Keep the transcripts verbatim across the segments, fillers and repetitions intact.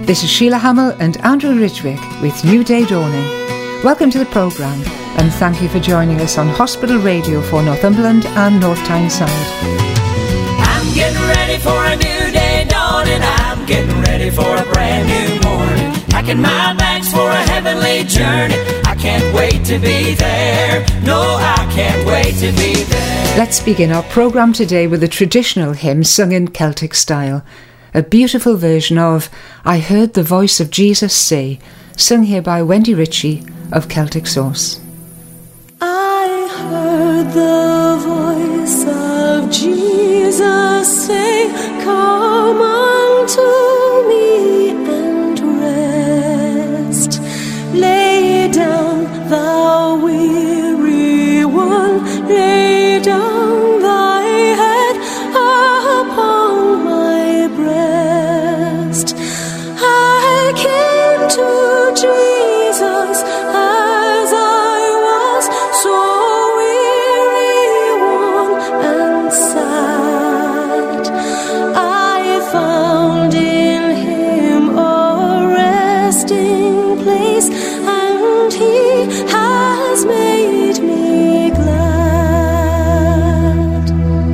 This is Sheila Hamill and Andrew Ridgwick with New Day Dawning. Welcome to the programme and thank you for joining us on Hospital Radio for Northumberland and North Tyneside. I'm getting ready for a new day dawning. I'm getting ready for a brand new morning. Packing my bags for a heavenly journey. I can't wait to be there. No, I can't wait to be there. Let's begin our programme today with a traditional hymn sung in Celtic style. A beautiful version of I Heard the Voice of Jesus Say, sung here by Wendy Ritchie of Celtic Source. I heard the voice of Jesus say, come unto me and rest. Lay down, thou weary one, lay down thy head upon my breast. I came to Jesus as I was, so weary, worn and sad. I found in him a resting place, and he has made me glad.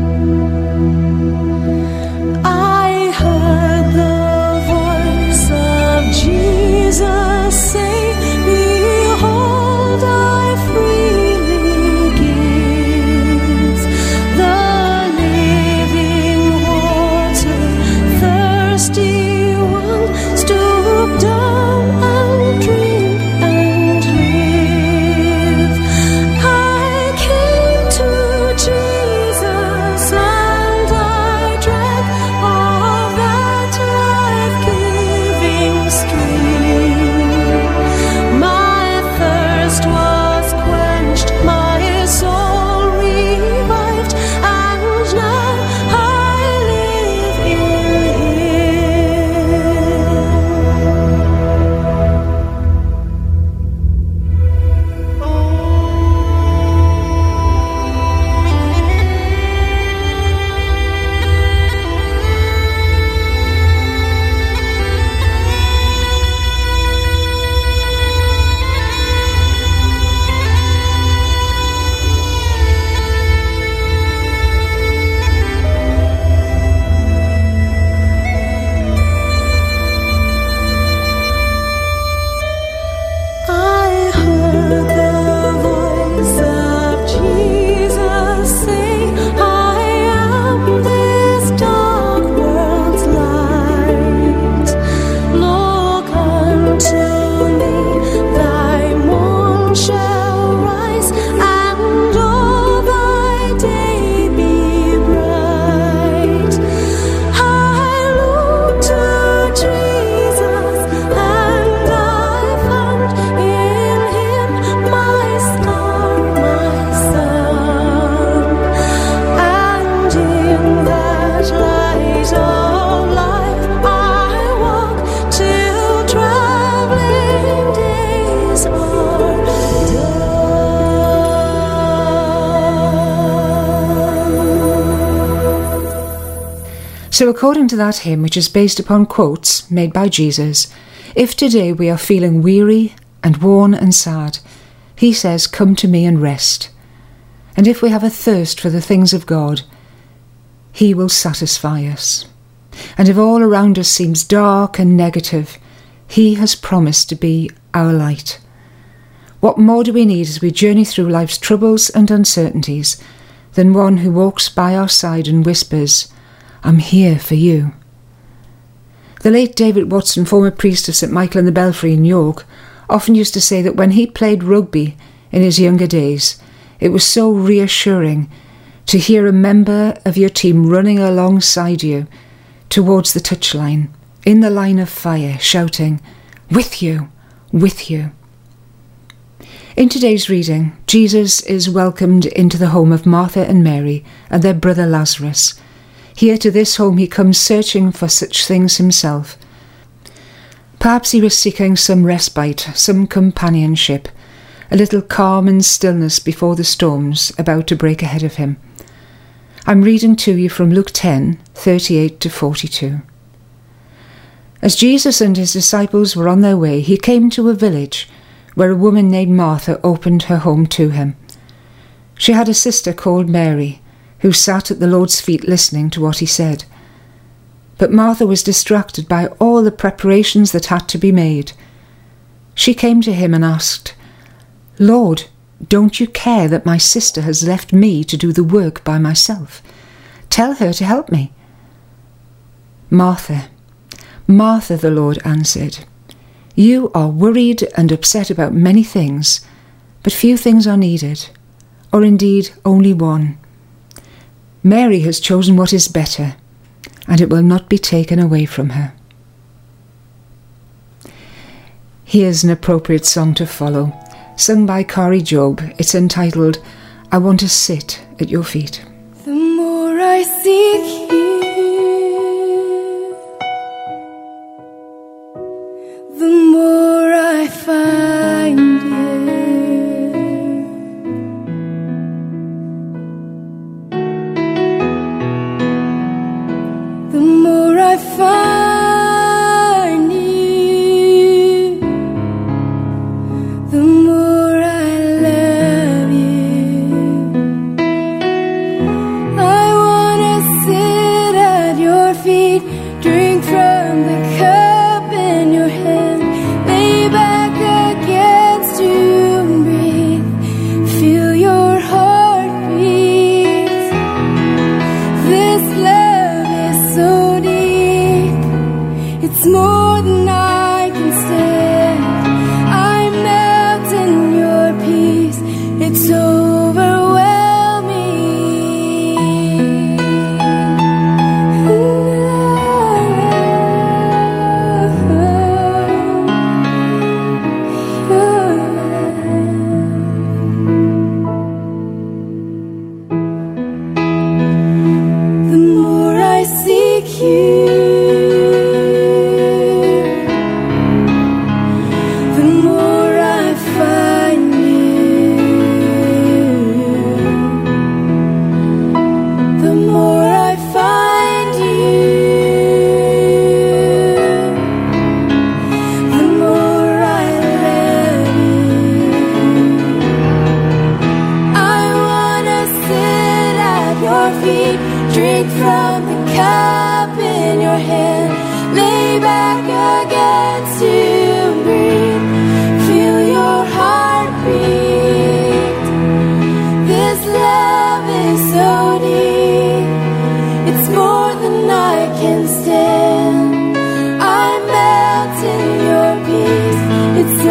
I heard the voice of Jesus say, behold, I freely give the living water. Thirsty one, stoop down and drink and live. I came to Jesus and I drank of that life-giving stream. My thirst was quenched, my soul revived, and now I live in I heard the voice of Jesus say, I am this dark world's light. Look unto me, thy morn shall rise, and all thy day be bright. I looked to Jesus, and I found in him my star, my sun, and in that light of life I walk till traveling days are done. So according to that hymn, which is based upon quotes made by Jesus, if today we are feeling weary and worn and sad, he says, come to me and rest. And if we have a thirst for the things of God, he will satisfy us. And if all around us seems dark and negative, he has promised to be our light. What more do we need as we journey through life's troubles and uncertainties than one who walks by our side and whispers, I'm here for you. The late David Watson, former priest of St Michael in the Belfry in York, often used to say that when he played rugby in his younger days, it was so reassuring to hear a member of your team running alongside you towards the touchline, in the line of fire, shouting, with you, with you. In today's reading, Jesus is welcomed into the home of Martha and Mary and their brother Lazarus. Here to this home he comes searching for such things himself. Perhaps he was seeking some respite, some companionship, a little calm and stillness before the storms about to break ahead of him. I'm reading to you from Luke ten, thirty-eight to forty-two. As Jesus and his disciples were on their way, he came to a village where a woman named Martha opened her home to him. She had a sister called Mary, who sat at the Lord's feet listening to what he said. But Martha was distracted by all the preparations that had to be made. She came to him and asked, "Lord, don't you care that my sister has left me to do the work by myself? Tell her to help me." "Martha, Martha," the Lord answered, "you are worried and upset about many things, but few things are needed, or indeed only one. Mary has chosen what is better, and it will not be taken away from her." Here's an appropriate song to follow, sung by Kari Job. It's entitled, "I Want to Sit at Your Feet." The more I seek you, the more I find you. The more I find you, the more I love you. I wanna sit at your feet, drink from the cup in your hand, lay back against you and breathe, feel your heartbeat. This love is so deep, it's more than I can stand. I melt in your peace, it's overwhelming. The more I seek you, the more I find you. The more I find you, the more I love you. I wanna sit at your feet, drink from the cup in your hand, lay back against you and breathe, feel your heartbeat. This love is so deep, it's more than I can stand. I melt in your peace, it's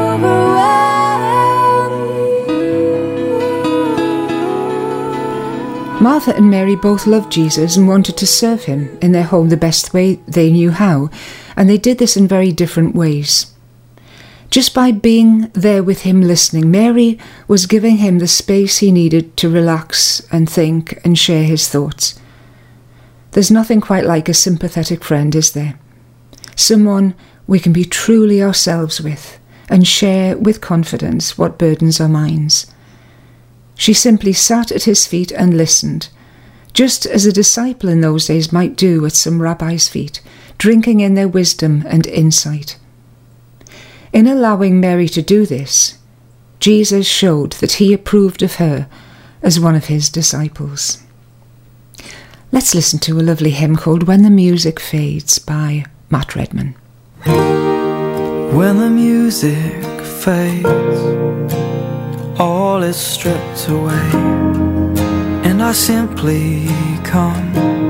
overwhelming. Martha and Mary both loved Jesus and wanted to serve him in their home the best way they knew how, and they did this in very different ways. Just by being there with him listening, Mary was giving him the space he needed to relax and think and share his thoughts. There's nothing quite like a sympathetic friend, is there? Someone we can be truly ourselves with and share with confidence what burdens our minds. She simply sat at his feet and listened, just as a disciple in those days might do at some rabbi's feet, drinking in their wisdom and insight. In allowing Mary to do this, Jesus showed that he approved of her as one of his disciples. Let's listen to a lovely hymn called "When the Music Fades" by Matt Redman. When the music fades, all is stripped away, and I simply come,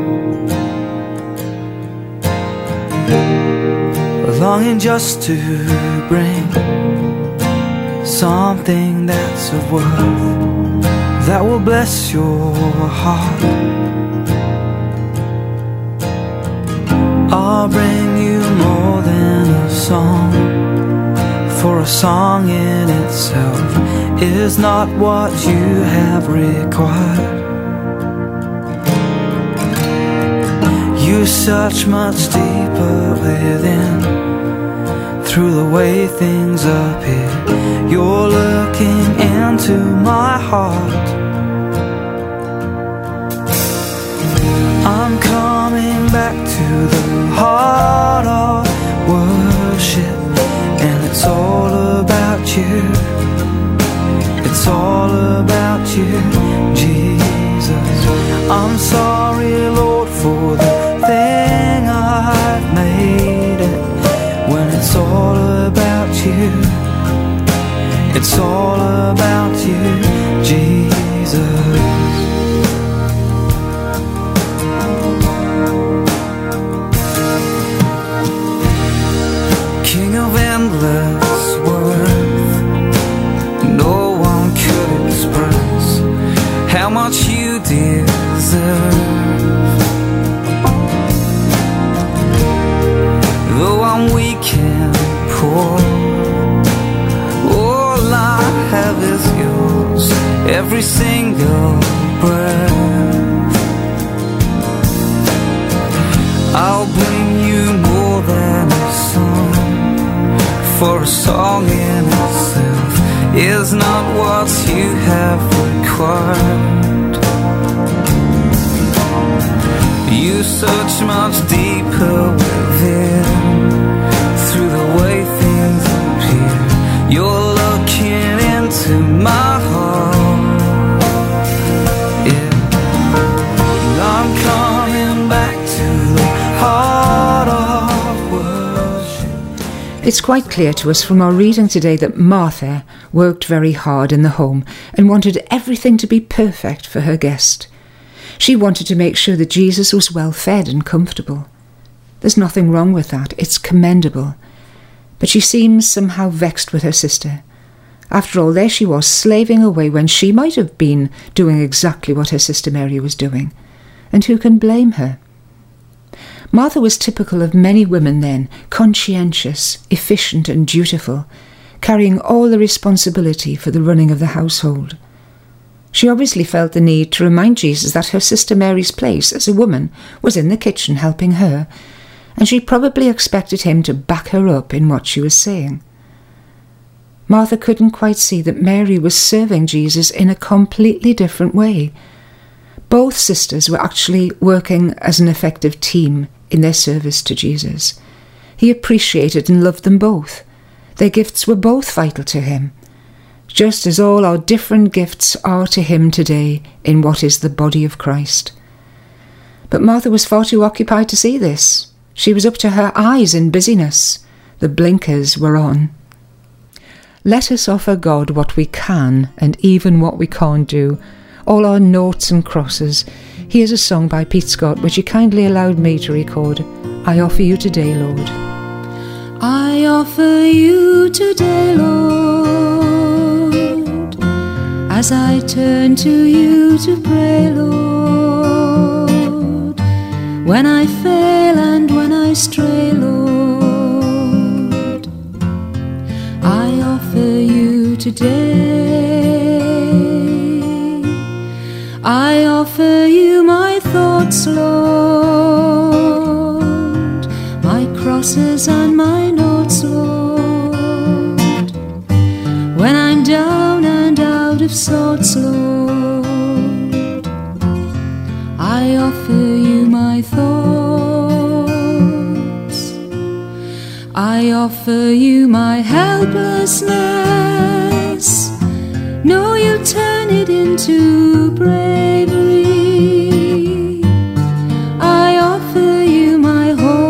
longing just to bring something that's of worth, that will bless your heart. I'll bring you more than a song, for a song in itself is not what you have required. You search much deeper within, through the way things appear. You're looking into my heart. I'm coming back to the heart of you. It's all about you, Jesus. I'm sorry, Lord, for the thing I've made it. When it's all about you, it's all about you, Jesus. King of endless worth, no one could express how much you deserve. Though I'm weak and poor, all I have is yours, every single breath. I'll bring you more than a song, for a song in itself is not what you have required. You search much deeper within, through the way things appear. You're looking into my heart, yeah. And I'm coming back to the heart of worship. It's quite clear to us from our reading today that Martha worked very hard in the home and wanted everything to be perfect for her guest. She wanted to make sure that Jesus was well fed and comfortable. There's nothing wrong with that. It's commendable. But she seems somehow vexed with her sister. After all, there she was, slaving away when she might have been doing exactly what her sister Mary was doing. And who can blame her? Martha was typical of many women then, conscientious, efficient and dutiful, carrying all the responsibility for the running of the household. She obviously felt the need to remind Jesus that her sister Mary's place as a woman was in the kitchen helping her, and she probably expected him to back her up in what she was saying. Martha couldn't quite see that Mary was serving Jesus in a completely different way. Both sisters were actually working as an effective team in their service to Jesus. He appreciated and loved them both. Their gifts were both vital to him, just as all our different gifts are to him today in what is the body of Christ. But Martha was far too occupied to see this. She was up to her eyes in busyness. The blinkers were on. Let us offer God what we can and even what we can't do, all our noughts and crosses. Here's a song by Pete Scott which he kindly allowed me to record. I offer you today, Lord. I offer you today, Lord, as I turn to you to pray, Lord, when I fail and when I stray, Lord, I offer you today. I offer you my thoughts, Lord, my crosses and my notes, Lord, when I'm down and out of sorts, Lord, I offer you my thoughts. I offer you my helplessness. No, you'll turn it into bravery. I offer you my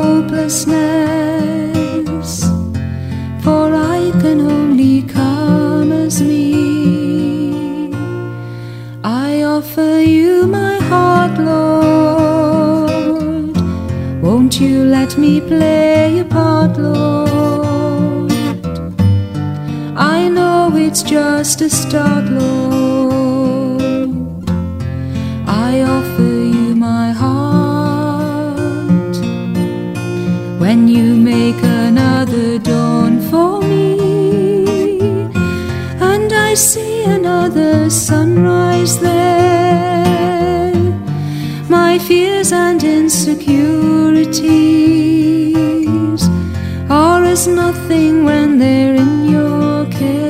hopelessness, for I can only come as me. I offer you my heart, Lord. Won't you let me play a part, Lord? I know it's just a start, Lord. I offer you my heart. When you make another dawn for me, and I see another sunrise there, my fears and insecurities are as nothing when they're in your care.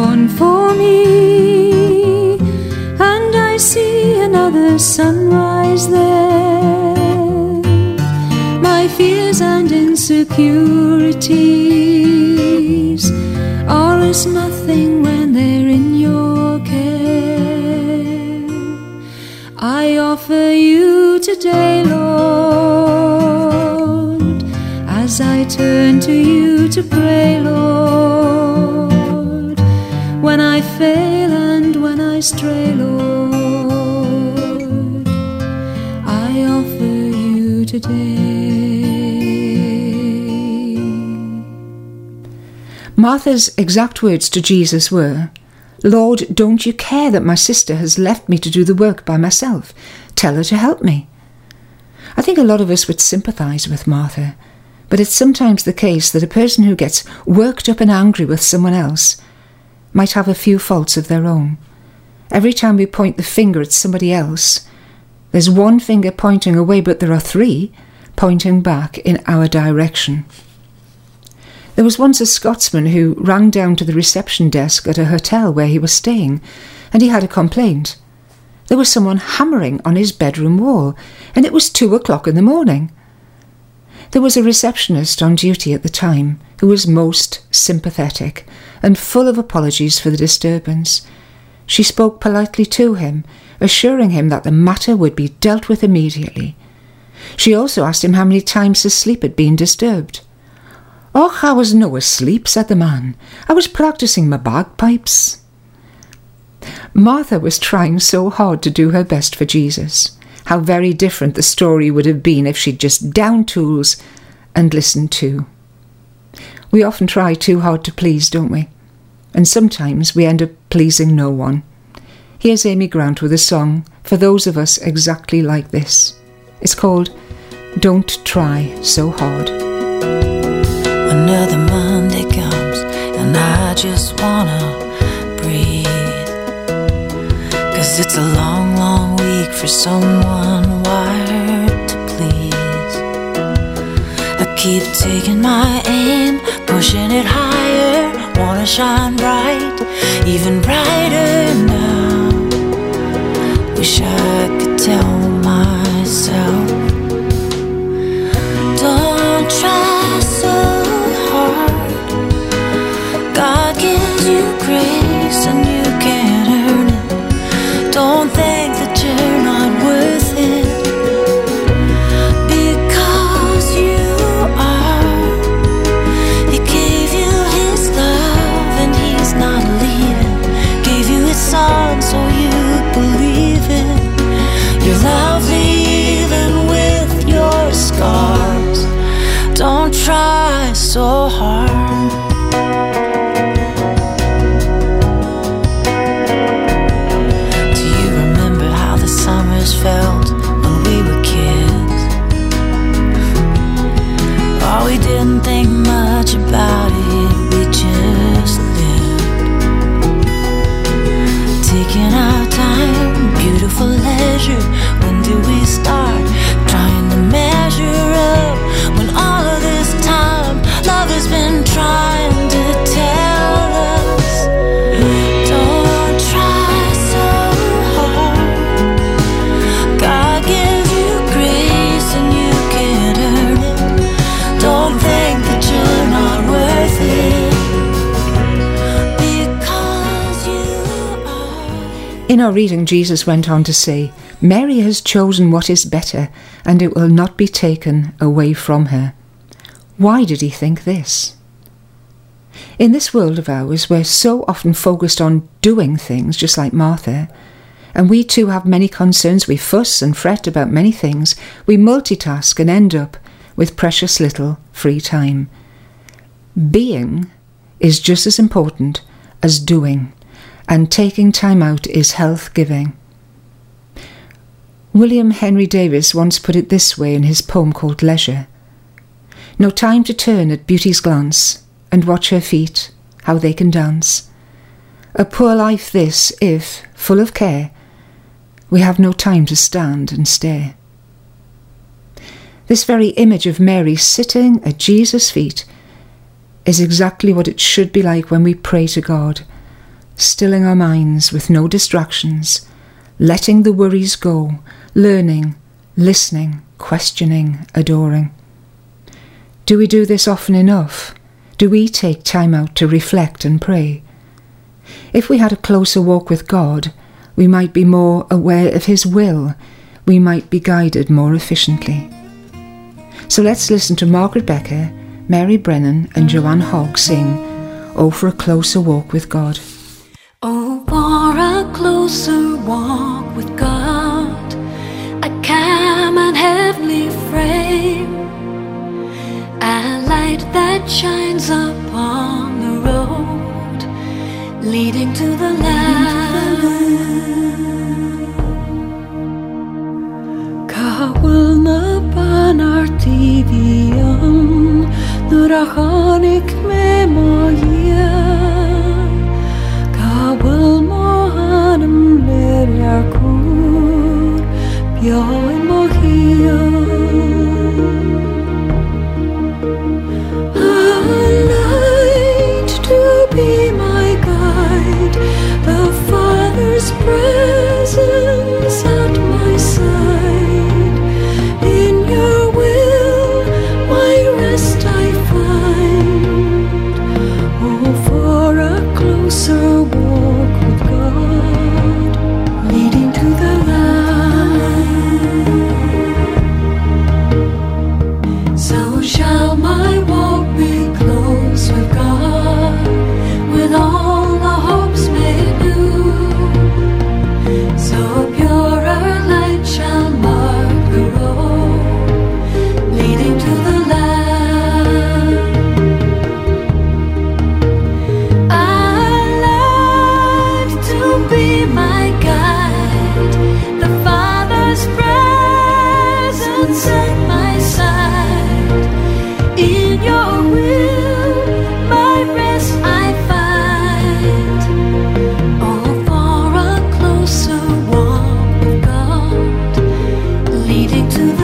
dawn for me, and I see another sunrise there. My fears and insecurities are as nothing when they're in your care. I offer you today, Lord, as I turn to you to pray, Lord, when I fail and when I stray, Lord, I offer you today. Martha's exact words to Jesus were, "Lord, don't you care that my sister has left me to do the work by myself? Tell her to help me." I think a lot of us would sympathise with Martha, but it's sometimes the case that a person who gets worked up and angry with someone else might have a few faults of their own. Every time we point the finger at somebody else, there's one finger pointing away, but there are three pointing back in our direction. There was once a Scotsman who rang down to the reception desk at a hotel where he was staying, and he had a complaint. There was someone hammering on his bedroom wall, and it was two o'clock in the morning. There was a receptionist on duty at the time who was most sympathetic and full of apologies for the disturbance. She spoke politely to him, assuring him that the matter would be dealt with immediately. She also asked him how many times his sleep had been disturbed. "Och, I was no asleep," said the man. "I was practising my bagpipes." Martha was trying so hard to do her best for Jesus. How very different the story would have been if she'd just downed tools and listened too. We often try too hard to please, don't we? And sometimes we end up pleasing no one. Here's Amy Grant with a song for those of us exactly like this. It's called "Don't Try So Hard." Another Monday comes and I just wanna breathe, 'cause it's a long, long week for someone wired to please. I keep taking my aim, pushing it higher, wanna shine bright, even brighter now. Wish I could tell myself, don't try so hard. God gives you grace and you can't earn it. Don't think that you're not worth it, because you are. He gave you his love and he's not leaving. Gave you his son so you believe it. You're lovely even with your scars. Don't try so hard. Do you remember how the summers felt when we were kids? Oh, we didn't think much about it, we just lived, taking our time, beautiful leisure. When do we start trying to measure up, when all of this time love has been trying to tell us, don't try so hard. God gives you grace and you can't earn it. Don't think that you're not worth it, because you are. In our reading, Jesus went on to say, "Mary has chosen what is better, and it will not be taken away from her." Why did he think this? In this world of ours, we're so often focused on doing things, just like Martha, and we too have many concerns. We fuss and fret about many things. We multitask and end up with precious little free time. Being is just as important as doing, and taking time out is health-giving. William Henry Davies once put it this way in his poem called Leisure. No time to turn at beauty's glance, and watch her feet, how they can dance. A poor life this, if, full of care, we have no time to stand and stare. This very image of Mary sitting at Jesus' feet is exactly what it should be like when we pray to God. stilling our minds with no distractions, letting the worries go, learning, listening, questioning, adoring. Do we do this often enough? Do we take time out to reflect and pray? If we had a closer walk with God, we might be more aware of His will. We might be guided more efficiently. So let's listen to Margaret Becker, Mary Brennan and Joanne Hogg sing, "Oh, for a closer walk with God." Oh, for a closer walk with God, a calm and heavenly frame, a light that shines upon the road leading to the land. Kawal na panartivian, nurachanik me moya. Kawal mohanam leryakur, byain mohia. A light to be my guide, the Father's presence at my side. In your will, my rest I find. Oh, for a closer walk with God, leading to the land. So shall my walk be close with God, with all the hopes made new. So purer light shall mark the road leading to the land. I like to be my guide, the Father's presence at my side. In your will, my rest I find. Oh, for a closer walk with God, leading to the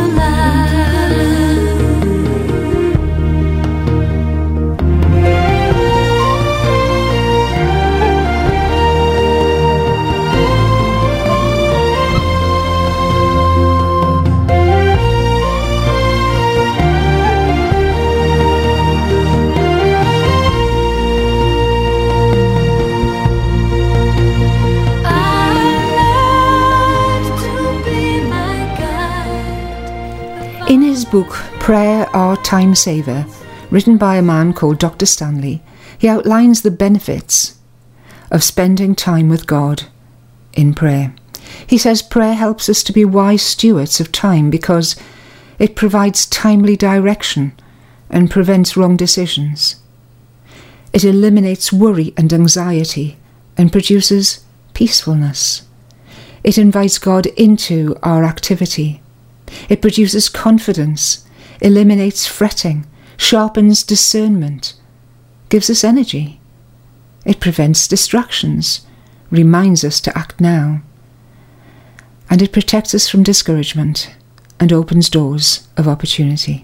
In his book, Prayer, Our Time Saver, written by a man called Doctor Stanley, he outlines the benefits of spending time with God in prayer. He says prayer helps us to be wise stewards of time because it provides timely direction and prevents wrong decisions. It eliminates worry and anxiety and produces peacefulness. It invites God into our activity. It produces confidence, eliminates fretting, sharpens discernment, gives us energy. It prevents distractions, reminds us to act now. And it protects us from discouragement and opens doors of opportunity.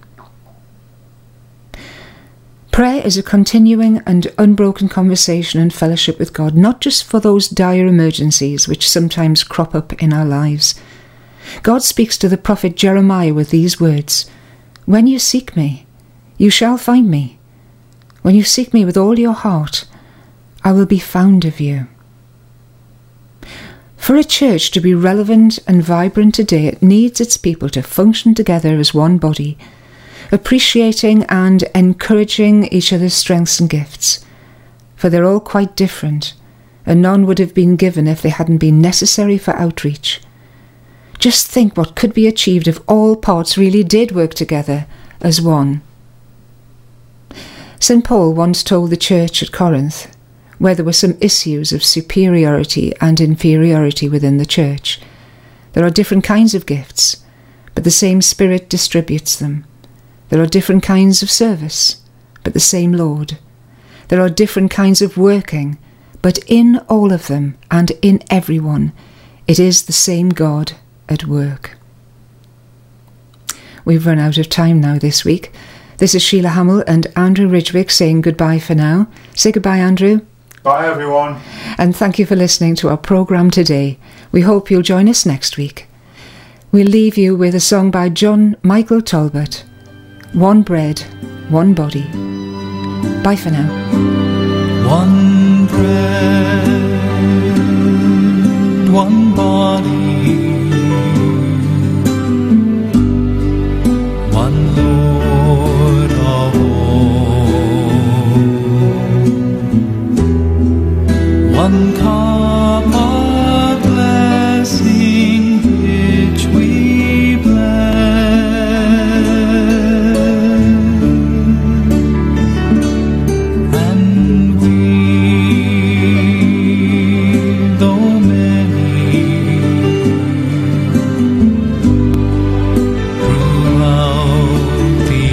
Prayer is a continuing and unbroken conversation and fellowship with God, not just for those dire emergencies which sometimes crop up in our lives. God speaks to the prophet Jeremiah with these words, "When you seek me, you shall find me. When you seek me with all your heart, I will be found of you." For a church to be relevant and vibrant today, it needs its people to function together as one body, appreciating and encouraging each other's strengths and gifts. For they're all quite different, and none would have been given if they hadn't been necessary for outreach. Just think what could be achieved if all parts really did work together as one. Saint Paul once told the church at Corinth, where there were some issues of superiority and inferiority within the church, there are different kinds of gifts, but the same Spirit distributes them. There are different kinds of service, but the same Lord. There are different kinds of working, but in all of them and in everyone, it is the same God at work. We've run out of time now this week. This is Sheila Hamill and Andrew Ridgwick saying goodbye for now. Say goodbye, Andrew. Bye, everyone. And thank you for listening to our programme today. We hope you'll join us next week. We'll leave you with a song by John Michael Talbot, One Bread, One Body. Bye for now. One bread, one body, one Lord of all, one cup of blessing which we bless, and we, though many, throughout the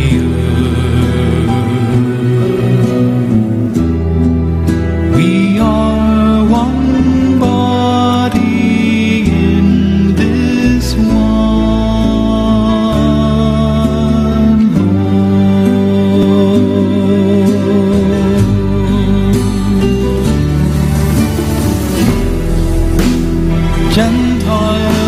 earth, we are one body in this one Lord. Gentile